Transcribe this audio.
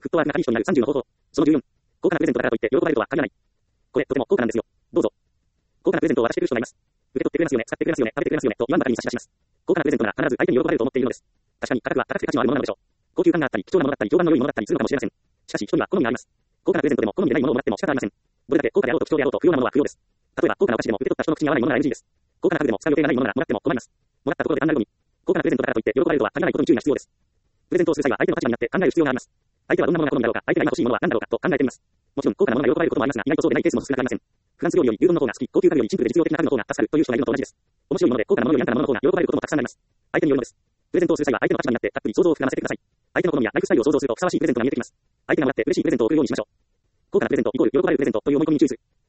フットワークが中に人になる30の方法。その14。高価なプレゼントだからといって喜ばれるとは限らない。これ、とても高価なんですよ。どうぞ。高価なプレゼントを渡してくる人がいます。受け取ってくれますよね、使ってくれますよね、食べてくれますよね、と言わんばかりに差し出します。高価なプレゼントなら必ず相手に喜ばれると思っているのです。確かに価格は高くて価値のあるものなのでしょう。高級感があったり、貴重なものだったり、評判の良いものだったりするのかもしれません。しかし、人には好みがあります。高価なプレゼントでも好みでないものをもらっても仕方ありません。どれだけ高価であろうと貴重であろうと不要なものは不要です。例えば、高価なお菓子でも受け取った人の口に合わないものなら NG です。高価な家具でも使う予定がないものならもらっても困ります。もらったところで単なるゴミ。高価なプレゼントだからといって喜ばれるとは限らないことに注意が必要です。プレゼントをする際は相手の立場になって考える必要があります。相手はどんなものが好みだろうか、相手が今欲しいものは何だろうかと考えてみます。もちろん高価なものが喜ばれることもありますが、意外とそうでないケースも少なくありません。フランス料理より牛丼の方が好き、高級家具よりシンプルで実用的な家具の方が助かるという人がいるのと同じです。面白いもので高価なものより安価なものの方が喜ばれることもたくさんあります。相手によるのです。プレゼントをする際は相手の立場になってたっぷり想像を膨らませてください。相手の好みやライフスタイルを想像するとふさわしいプレゼントが見えてきます。相手がもらって嬉しいプレゼントを送るようにしましょう。高価なプレゼントイコール喜ばれるプレゼントという思い込みに注意する。